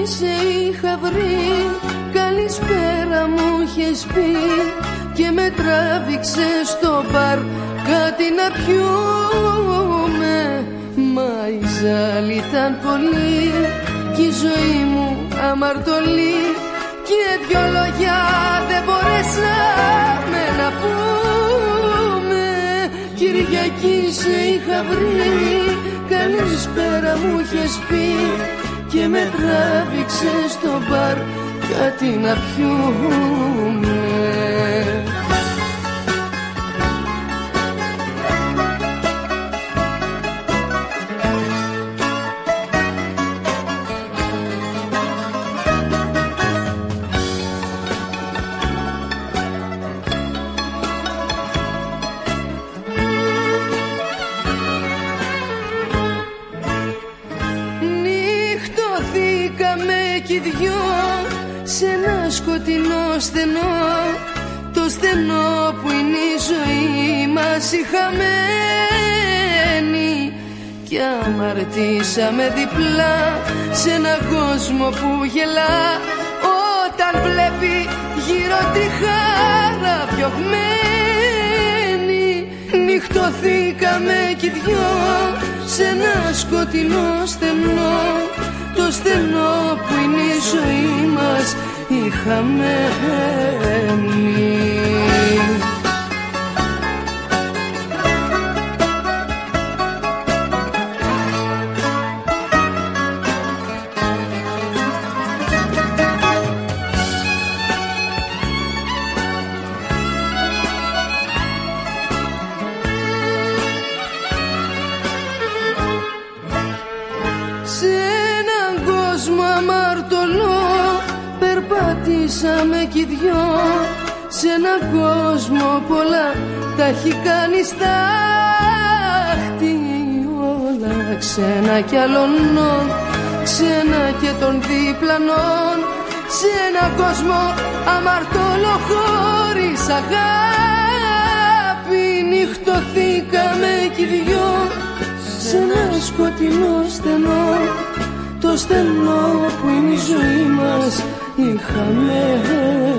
σε είχα βρει, καλησπέρα μου είχες πει και με τράβηξε στο μπαρ κάτι να πιούμε. Μα η ζάλη ήταν πολύ κι η ζωή μου αμαρτωλή και δυο λόγια δεν μπορέσαμε να πούμε. Κυριακή σε είχα βρει, καλησπέρα μου είχες πει και με τράβηξε στο μπαρ κάτι να πιούμε. Σε ένα σκοτεινό στενό, το στενό που είναι η ζωή μας η χαμένη, κι αμαρτήσαμε διπλά σε έναν κόσμο που γελά όταν βλέπει γύρω τη χάρα διωγμένη. Νυχτωθήκαμε κι δυο σε ένα σκοτεινό στενό, το στενό που είναι η ζωή μας η χαμένη. Περπατήσαμε κι δυο σε έναν κόσμο πολλά τα έχει κάνει στάχτη, όλα ξένα κι αλλωνών, ξένα και των διπλανών, σε έναν κόσμο αμαρτωλό χωρίς αγάπη. Νυχτωθήκαμε κι δυο σε ένα σκοτεινό στενό, το στενό που είναι η ζωή μας η χαμένη.